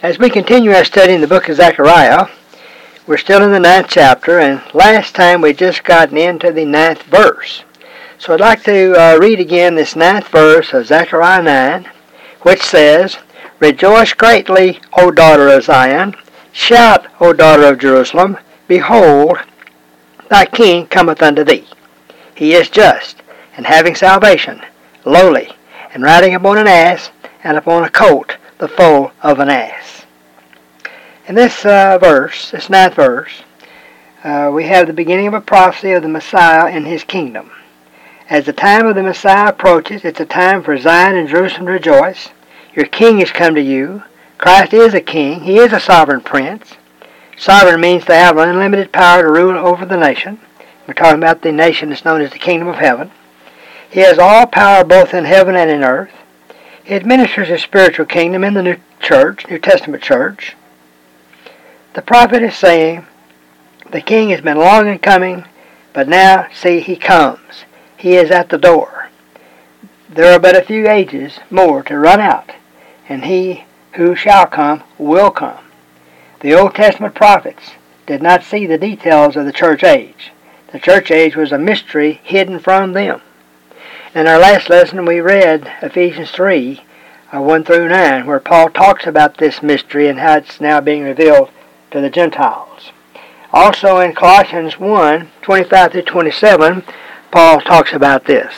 As we continue our study in the book of Zechariah, we're still in the 9th chapter, and last time we just gotten into the 9th verse. So I'd like to read again this 9th verse of Zechariah 9, which says, "Rejoice greatly, O daughter of Zion. Shout, O daughter of Jerusalem. Behold, thy king cometh unto thee. He is just, and having salvation, lowly, and riding upon an ass, and upon a colt, the foal of an ass." In this verse, this 9th verse, we have the beginning of a prophecy of the Messiah and his kingdom. As the time of the Messiah approaches, it's a time for Zion and Jerusalem to rejoice. Your king has come to you. Christ is a king. He is a sovereign prince. Sovereign means to have unlimited power to rule over the nation. We're talking about the nation that's known as the kingdom of heaven. He has all power both in heaven and in earth. He administers his spiritual kingdom in the New Testament church. The prophet is saying, the king has been long in coming, but now, see, he comes. He is at the door. There are but a few ages more to run out, and he who shall come will come. The Old Testament prophets did not see the details of the church age. The church age was a mystery hidden from them. In our last lesson, we read Ephesians 3, 1 through 9, where Paul talks about this mystery and how it's now being revealed to the Gentiles. Also in Colossians 1, 25 through 27, Paul talks about this.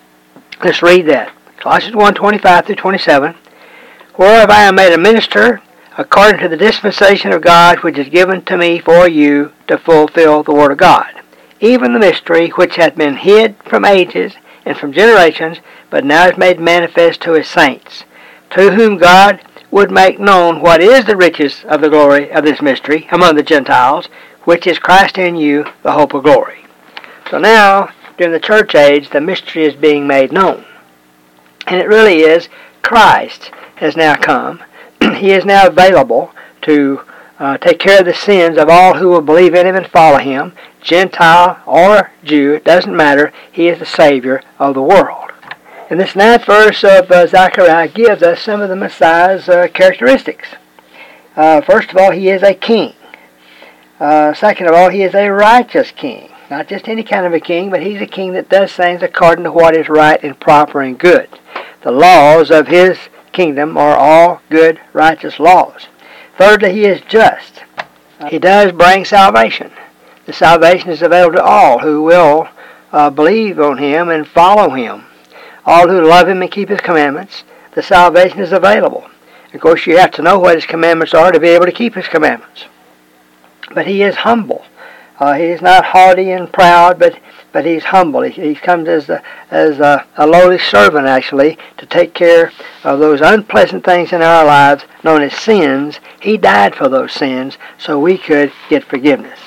Let's read that. Colossians 1, 25 through 27. "Whereof I am made a minister, according to the dispensation of God, which is given to me for you to fulfill the word of God, even the mystery which hath been hid from ages and from generations, but now is made manifest to his saints, to whom God would make known what is the riches of the glory of this mystery among the Gentiles, which is Christ in you, the hope of glory." So now, during the church age, the mystery is being made known. And it really is, Christ has now come. He is now available to take care of the sins of all who will believe in him and follow him, Gentile or Jew, it doesn't matter. He is the Savior of the world. And this 9th verse of Zechariah gives us some of the Messiah's characteristics. First of all, he is a king. Second of all, he is a righteous king. Not just any kind of a king, but he's a king that does things according to what is right and proper and good. The laws of his kingdom are all good, righteous laws. Thirdly, he is just. He does bring salvation. The salvation is available to all who will believe on him and follow him. All who love him and keep his commandments, the salvation is available. Of course, you have to know what his commandments are to be able to keep his commandments. But he is humble. He is not haughty and proud, but he's humble. He comes as a lowly servant, actually, to take care of those unpleasant things in our lives known as sins. He died for those sins so we could get forgiveness.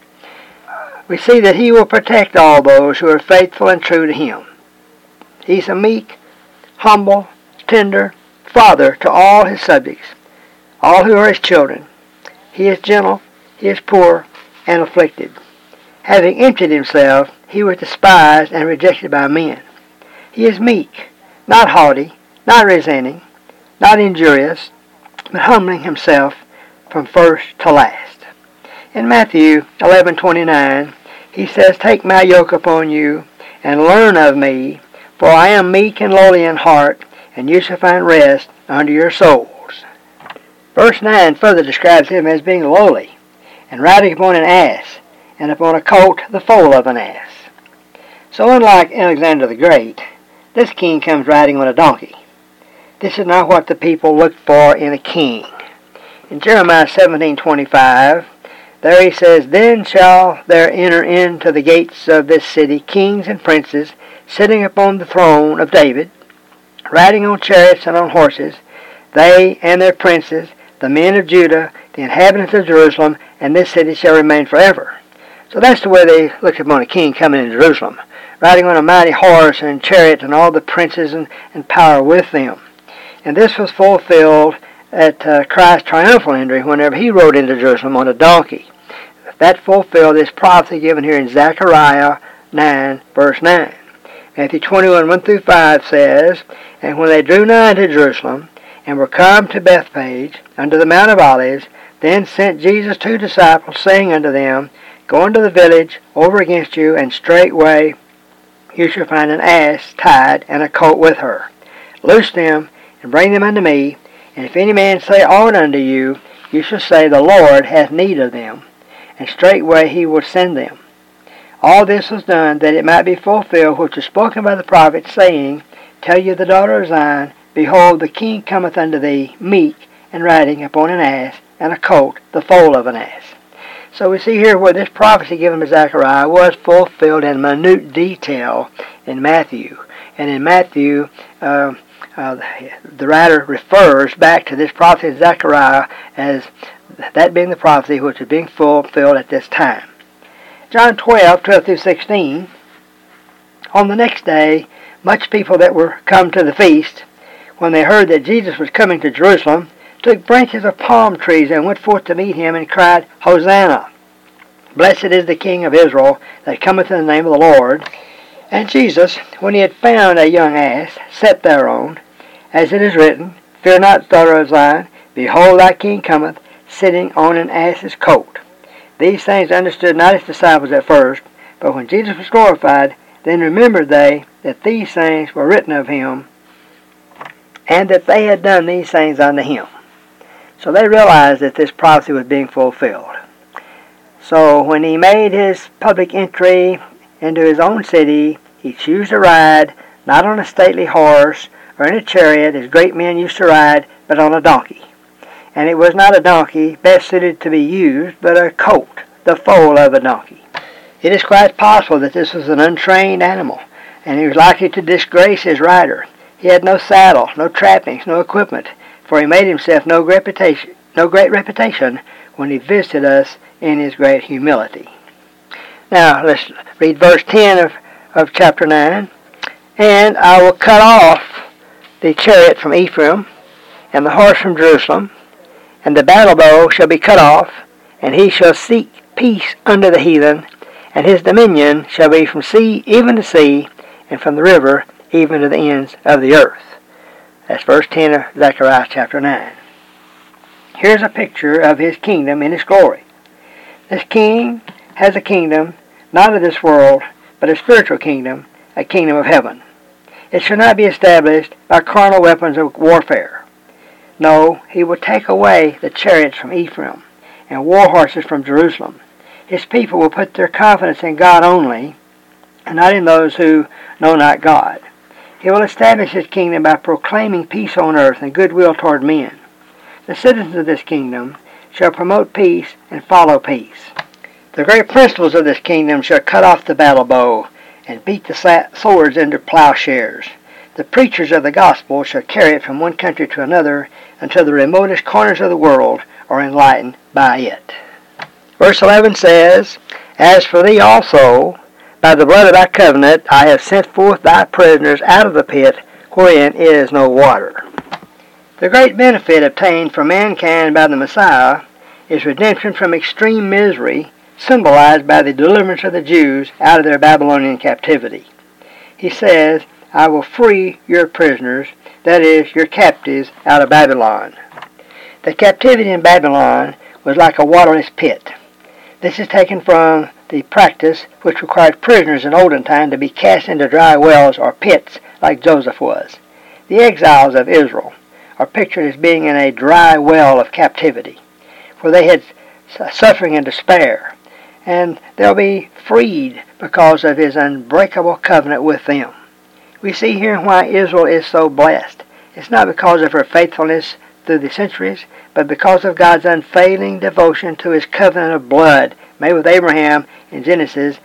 We see that he will protect all those who are faithful and true to him. He's a meek, humble, tender father to all his subjects, all who are his children. He is gentle, he is poor, and afflicted. Having emptied himself, he was despised and rejected by men. He is meek, not haughty, not resenting, not injurious, but humbling himself from first to last. In Matthew 11:29, he says, "Take my yoke upon you, and learn of me, for I am meek and lowly in heart, and you shall find rest unto your souls." Verse 9 further describes him as being lowly, and riding upon an ass, and upon a colt, the foal of an ass. So unlike Alexander the Great, this king comes riding on a donkey. This is not what the people looked for in a king. In Jeremiah 17:25, there he says, "Then shall there enter into the gates of this city kings and princes, sitting upon the throne of David, riding on chariots and on horses, they and their princes, the men of Judah, the inhabitants of Jerusalem, and this city shall remain forever." So that's the way they looked upon a king coming into Jerusalem, riding on a mighty horse and chariot and all the princes and power with them. And this was fulfilled at Christ's triumphal entry whenever he rode into Jerusalem on a donkey. That fulfilled this prophecy given here in Zechariah 9, verse 9. Matthew 21, 1 through 5 says, "And when they drew nigh to Jerusalem, and were come to Bethphage unto the Mount of Olives. Then sent Jesus 2 disciples, saying unto them, Go into the village over against you, and straightway you shall find an ass tied, and a colt with her. Loose them, and bring them unto me. And if any man say aught unto you, you shall say, The Lord hath need of them, and straightway he will send them. All this was done, that it might be fulfilled which is spoken by the prophet, saying, Tell you the daughter of Zion, Behold, the king cometh unto thee, meek, and riding upon an ass, and a colt, the foal of an ass. So we see here where this prophecy given by Zechariah was fulfilled in minute detail in Matthew. And in Matthew, the writer refers back to this prophecy of Zechariah as that being the prophecy which is being fulfilled at this time. John 12:12-16, On the next day, much people that were come to the feast, when they heard that Jesus was coming to Jerusalem, took branches of palm trees and went forth to meet him, and cried, Hosanna! Blessed is the King of Israel that cometh in the name of the Lord. And Jesus, when he had found a young ass, sat thereon, as it is written, Fear not, daughter of Zion, behold thy King cometh, sitting on an ass's colt. These things understood not his disciples at first, but when Jesus was glorified, then remembered they that these things were written of him, and that they had done these things unto him. So they realized that this prophecy was being fulfilled. So when he made his public entry into his own city, he chose to ride not on a stately horse or in a chariot as great men used to ride, but on a donkey. And it was not a donkey best suited to be used, but a colt, the foal of a donkey. It is quite possible that this was an untrained animal, and he was likely to disgrace his rider. He had no saddle, no trappings, no equipment, for he made himself no great reputation when he visited us in his great humility. Now let's read verse 10 of chapter 9. And I will cut off the chariot from Ephraim, and the horse from Jerusalem, and the battle bow shall be cut off, and he shall seek peace unto the heathen, and his dominion shall be from sea even to sea, and from the river even to the ends of the earth. That's verse 10 of Zechariah chapter 9. Here's a picture of his kingdom in its glory. This king has a kingdom, not of this world, but a spiritual kingdom, a kingdom of heaven. It shall not be established by carnal weapons of warfare. No, he will take away the chariots from Ephraim and war horses from Jerusalem. His people will put their confidence in God only, and not in those who know not God. He will establish his kingdom by proclaiming peace on earth and goodwill toward men. The citizens of this kingdom shall promote peace and follow peace. The great principles of this kingdom shall cut off the battle bow and beat the swords into plowshares. The preachers of the gospel shall carry it from one country to another until the remotest corners of the world are enlightened by it. Verse 11 says, As for thee also, by the blood of thy covenant, I have sent forth thy prisoners out of the pit wherein is no water. The great benefit obtained for mankind by the Messiah is redemption from extreme misery, symbolized by the deliverance of the Jews out of their Babylonian captivity. He says, I will free your prisoners, that is, your captives, out of Babylon. The captivity in Babylon was like a waterless pit. This is taken from the practice which required prisoners in olden time to be cast into dry wells or pits like Joseph was. The exiles of Israel are pictured as being in a dry well of captivity, where they had suffering and despair, and they'll be freed because of his unbreakable covenant with them. We see here why Israel is so blessed. It's not because of her faithfulness through the centuries, but because of God's unfailing devotion to his covenant of blood made with Abraham in Genesis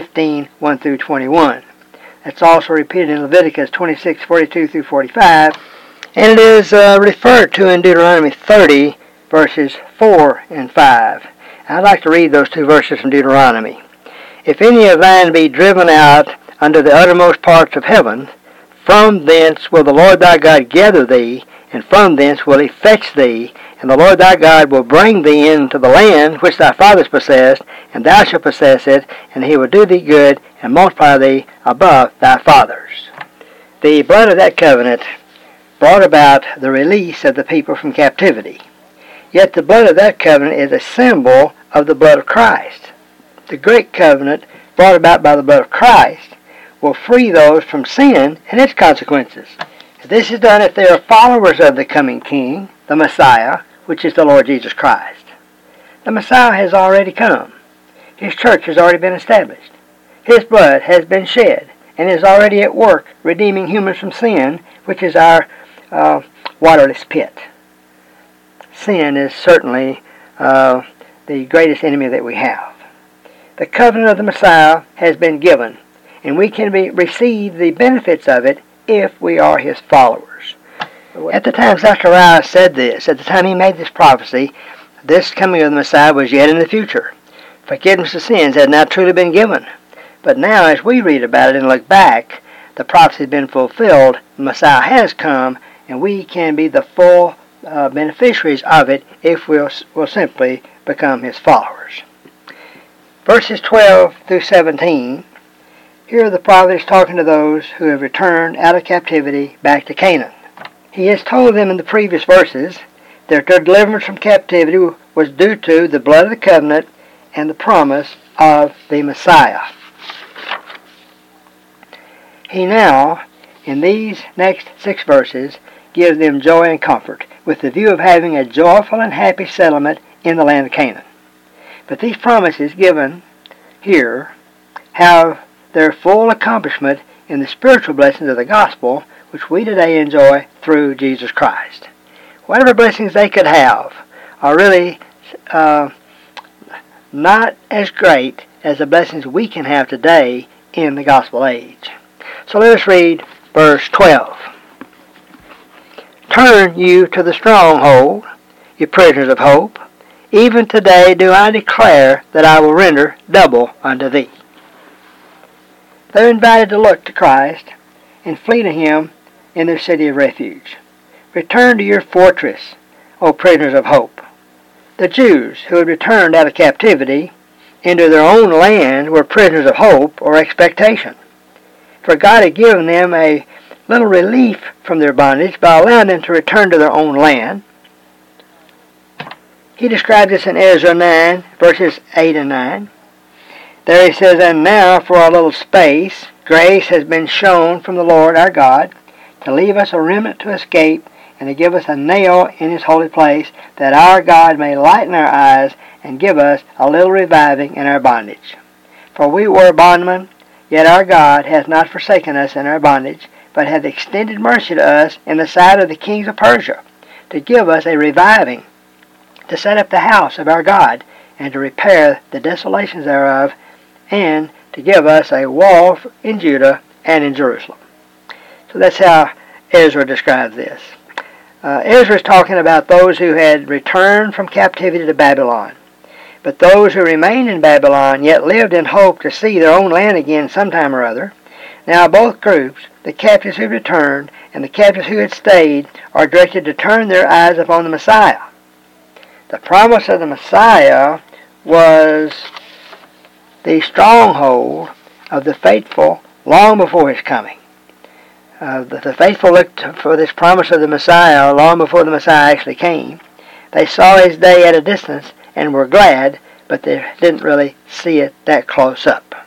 15:1-21. That's also repeated in Leviticus 26:42-45, and it is referred to in Deuteronomy 30, verses 4 and 5. I'd like to read those two verses from Deuteronomy. If any of thine be driven out unto the uttermost parts of heaven, from thence will the Lord thy God gather thee, and from thence will he fetch thee, and the Lord thy God will bring thee into the land which thy fathers possessed, and thou shalt possess it, and he will do thee good, and multiply thee above thy fathers. The blood of that covenant brought about the release of the people from captivity. Yet the blood of that covenant is a symbol of the blood of Christ. The great covenant brought about by the blood of Christ will free those from sin and its consequences. This is done if they are followers of the coming King, the Messiah, which is the Lord Jesus Christ. The Messiah has already come. His church has already been established. His blood has been shed and is already at work redeeming humans from sin, which is our waterless pit. Sin is certainly the greatest enemy that we have. The covenant of the Messiah has been given, and we can receive the benefits of it if we are his followers. At the time Zechariah said this, at the time he made this prophecy, this coming of the Messiah was yet in the future. Forgiveness of sins had not truly been given. But now, as we read about it and look back, the prophecy has been fulfilled, the Messiah has come, and we can be the full beneficiaries of it if we'll simply become his followers. Verses 12 through 17, here the prophet is talking to those who have returned out of captivity back to Canaan. He has told them in the previous verses that their deliverance from captivity was due to the blood of the covenant and the promise of the Messiah. He now, in these next 6 verses, gives them joy and comfort, with the view of having a joyful and happy settlement in the land of Canaan. But these promises given here have their full accomplishment in the spiritual blessings of the gospel, which we today enjoy through Jesus Christ. Whatever blessings they could have are really not as great as the blessings we can have today in the gospel age. So let us read verse 12. Turn you to the stronghold, you prisoners of hope. Even today do I declare that I will render double unto thee. They're invited to look to Christ and flee to him in their city of refuge. Return to your fortress, O prisoners of hope. The Jews who had returned out of captivity into their own land were prisoners of hope or expectation. For God had given them a little relief from their bondage by allowing them to return to their own land. He describes this in Ezra 9, verses 8 and 9. There he says, And now for a little space, grace has been shown from the Lord our God, to leave us a remnant to escape, and to give us a nail in his holy place, that our God may lighten our eyes, and give us a little reviving in our bondage. For we were bondmen, yet our God hath not forsaken us in our bondage, but hath extended mercy to us in the sight of the kings of Persia, to give us a reviving, to set up the house of our God, and to repair the desolations thereof, and to give us a wall in Judah and in Jerusalem. So that's how Ezra describes this. Ezra is talking about those who had returned from captivity to Babylon. But those who remained in Babylon yet lived in hope to see their own land again sometime or other. Now both groups, the captives who returned and the captives who had stayed, are directed to turn their eyes upon the Messiah. The promise of the Messiah was the stronghold of the faithful long before his coming. The faithful looked for this promise of the Messiah long before the Messiah actually came. They saw his day at a distance and were glad, but they didn't really see it that close up.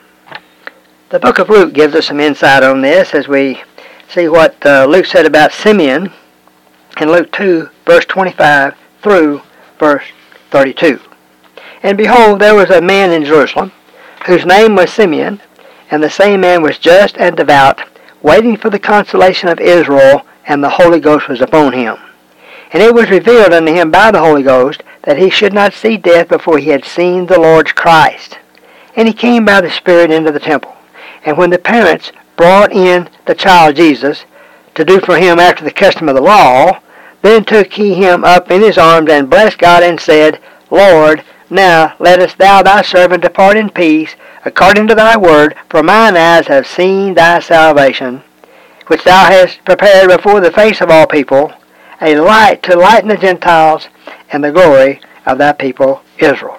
The book of Luke gives us some insight on this as we see what Luke said about Simeon in Luke 2, verse 25 through verse 32. And behold, there was a man in Jerusalem, whose name was Simeon, and the same man was just and devout, waiting for the consolation of Israel, and the Holy Ghost was upon him. And it was revealed unto him by the Holy Ghost that he should not see death before he had seen the Lord's Christ. And he came by the Spirit into the temple. And when the parents brought in the child Jesus to do for him after the custom of the law, then took he him up in his arms, and blessed God, and said, Lord, now lettest thou thy servant depart in peace, according to thy word, for mine eyes have seen thy salvation, which thou hast prepared before the face of all people, a light to lighten the Gentiles, and the glory of thy people Israel.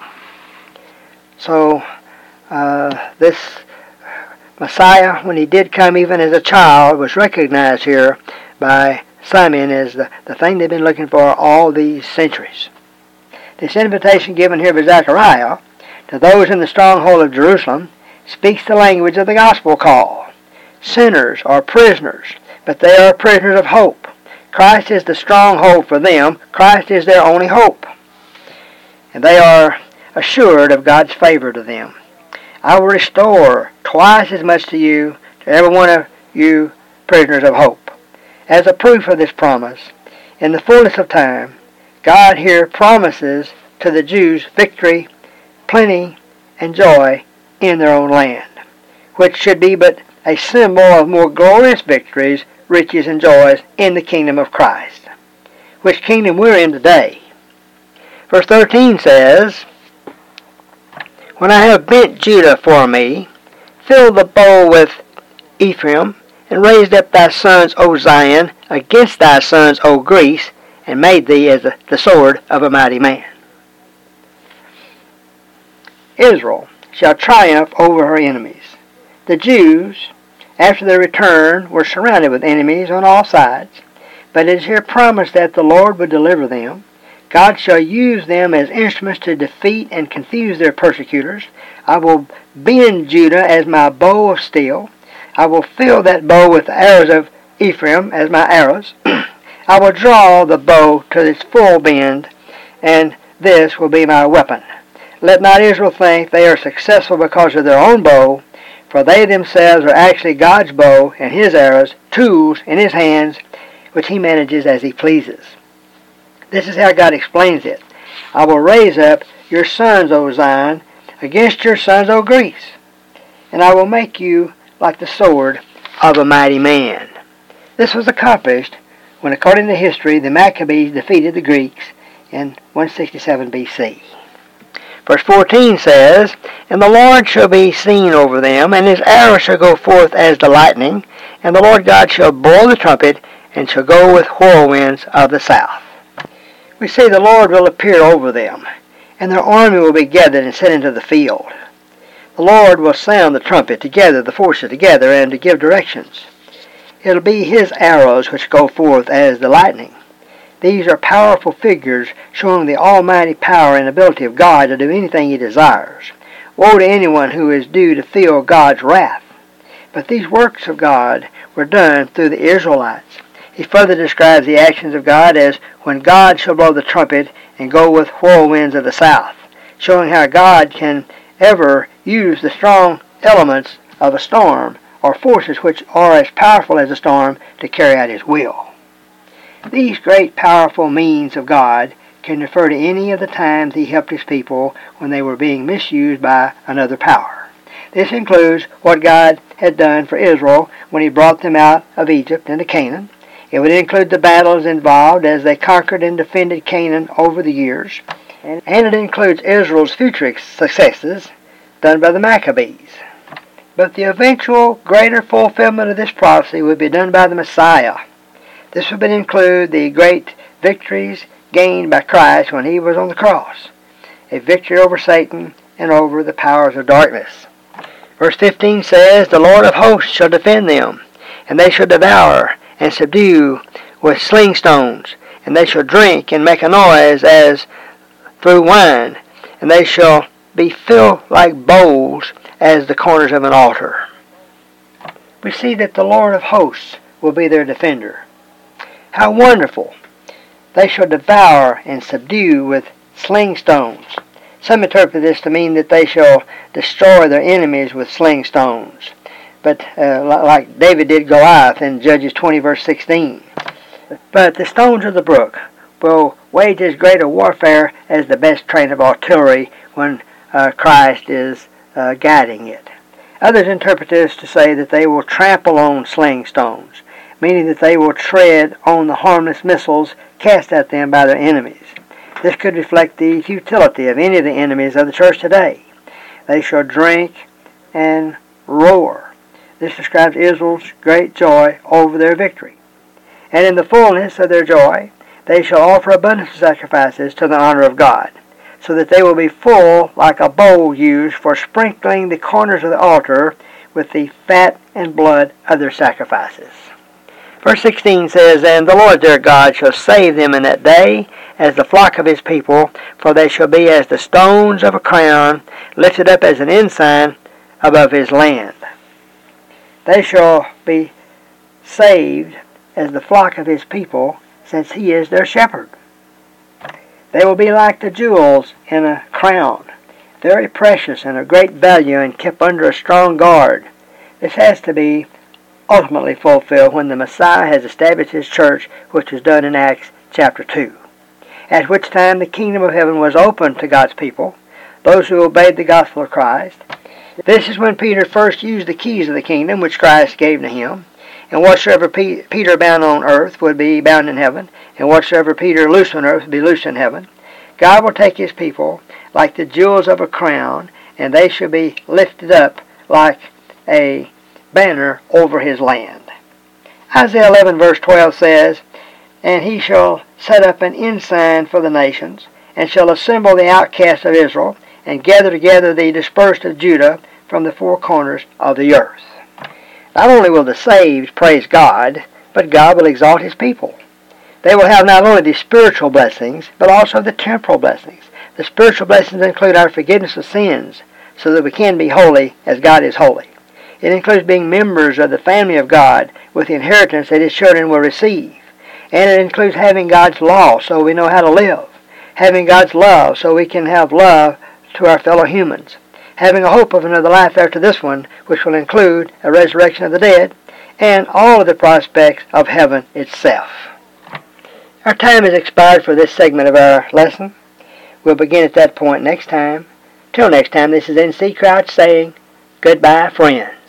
So, this Messiah, when he did come even as a child, was recognized here by Simeon is the thing they've been looking for all these centuries. This invitation given here by Zechariah to those in the stronghold of Jerusalem speaks the language of the gospel call. Sinners are prisoners, but they are prisoners of hope. Christ is the stronghold for them. Christ is their only hope. And they are assured of God's favor to them. I will restore twice as much to you, to every one of you prisoners of hope. As a proof of this promise, in the fullness of time, God here promises to the Jews victory, plenty, and joy in their own land, which should be but a symbol of more glorious victories, riches, and joys in the kingdom of Christ, which kingdom we're in today. Verse 13 says, When I have bent Judah for me, filled the bow with Ephraim, and raised up thy sons, O Zion, against thy sons, O Greece, and made thee as the sword of a mighty man. Israel shall triumph over her enemies. The Jews, after their return, were surrounded with enemies on all sides, but it is here promised that the Lord would deliver them. God shall use them as instruments to defeat and confuse their persecutors. I will bend Judah as my bow of steel. I will fill that bow with the arrows of Ephraim as my arrows. I will draw the bow to its full bend, and this will be my weapon. Let not Israel think they are successful because of their own bow, for they themselves are actually God's bow and his arrows, tools in his hands, which he manages as he pleases. This is how God explains it. I will raise up your sons, O Zion, against your sons, O Greece, and I will make you like the sword of a mighty man. This was accomplished when, according to history, the Maccabees defeated the Greeks in 167 BC. Verse 14 says, And the Lord shall be seen over them, and his arrow shall go forth as the lightning, and the Lord God shall blow the trumpet, and shall go with whirlwinds of the south. We see the Lord will appear over them, and their army will be gathered and set into the field. The Lord will sound the trumpet to gather the forces together and to give directions. It will be his arrows which go forth as the lightning. These are powerful figures showing the almighty power and ability of God to do anything he desires. Woe to anyone who is due to feel God's wrath. But these works of God were done through the Israelites. He further describes the actions of God as when God shall blow the trumpet and go with whirlwinds of the south, showing how God can ever use the strong elements of a storm or forces which are as powerful as a storm to carry out his will. These great powerful means of God can refer to any of the times he helped his people when they were being misused by another power. This includes what God had done for Israel when he brought them out of Egypt into Canaan. It would include the battles involved as they conquered and defended Canaan over the years. And it includes Israel's future successes done by the Maccabees. But the eventual greater fulfillment of this prophecy would be done by the Messiah. This would include the great victories gained by Christ when he was on the cross, a victory over Satan and over the powers of darkness. Verse 15 says, The Lord of hosts shall defend them, and they shall devour and subdue with sling stones, and they shall drink and make a noise as through wine, and they shall be filled like bowls as the corners of an altar. We see that the Lord of hosts will be their defender. How wonderful! They shall devour and subdue with sling stones. Some interpret this to mean that they shall destroy their enemies with sling stones, but like David did Goliath in Judges 20 verse 16. But the stones of the brook will wage as great a warfare as the best train of artillery when Christ is guiding it. Others interpret this to say that they will trample on sling stones, meaning that they will tread on the harmless missiles cast at them by their enemies. This could reflect the futility of any of the enemies of the church today. They shall drink and roar. This describes Israel's great joy over their victory. And in the fullness of their joy, they shall offer abundant sacrifices to the honor of God, so that they will be full like a bowl used for sprinkling the corners of the altar with the fat and blood of their sacrifices. Verse 16 says, And the Lord their God shall save them in that day as the flock of his people, for they shall be as the stones of a crown, lifted up as an ensign above his land. They shall be saved as the flock of his people, since he is their shepherd. They will be like the jewels in a crown, very precious and of great value and kept under a strong guard. This has to be ultimately fulfilled when the Messiah has established his church, which is done in Acts chapter 2, at which time the kingdom of heaven was opened to God's people, those who obeyed the gospel of Christ. This is when Peter first used the keys of the kingdom which Christ gave to him, and whatsoever Peter bound on earth would be bound in heaven, and whatsoever Peter loosed on earth would be loosed in heaven. God will take his people like the jewels of a crown, and they shall be lifted up like a banner over his land. Isaiah 11 verse 12 says, And he shall set up an ensign for the nations, and shall assemble the outcasts of Israel, and gather together the dispersed of Judah from the four corners of the earth. Not only will the saved praise God, but God will exalt his people. They will have not only the spiritual blessings, but also the temporal blessings. The spiritual blessings include our forgiveness of sins, so that we can be holy as God is holy. It includes being members of the family of God with the inheritance that his children will receive. And it includes having God's law so we know how to live. Having God's love so we can have love to our fellow humans. Having a hope of another life after this one, which will include a resurrection of the dead, and all of the prospects of heaven itself. Our time has expired for this segment of our lesson. We'll begin at that point next time. Till next time, this is N.C. Crouch saying, goodbye, friends.